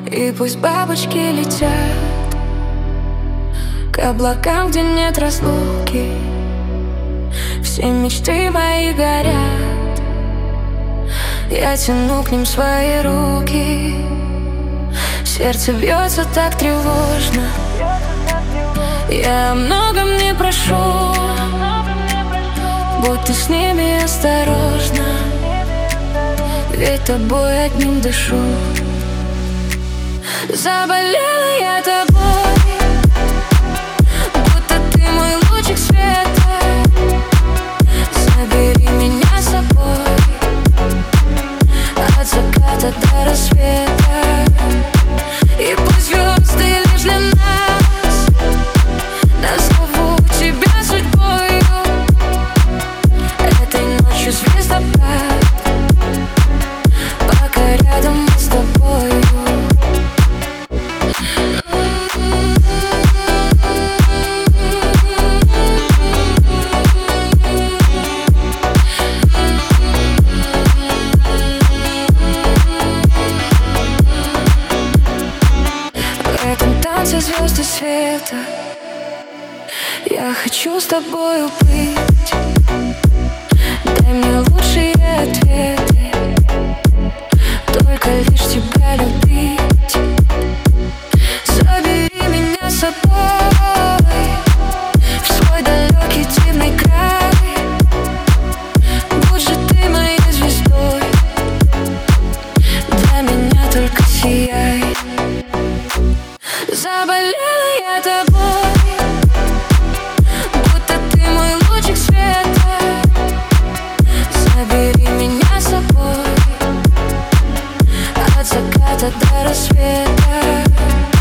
И пусть бабочки летят к облакам, где нет разлуки. Все мечты мои горят, я тяну к ним свои руки. Сердце бьется так тревожно, я о многом не прошу. Будь ты с ними осторожна, ведь тобой одним дышу. Заболела я тобой, будто ты мой лучик света. Забери меня с собой от заката до рассвета. И пусть звезды лишь для нас, назову тебя судьбою. Этой ночью звездопад, пока рядом мы с тобою. В этом танце звезды света я хочу с тобою быть. Дай мне лучшие ответы, только лишь тебя любить. Забери меня с собой в свой далекий дивный край. Будь же ты моей звездой, для меня только сияй. Заболела я тобой, будто ты мой лучик света. Забери меня с собой от заката до рассвета.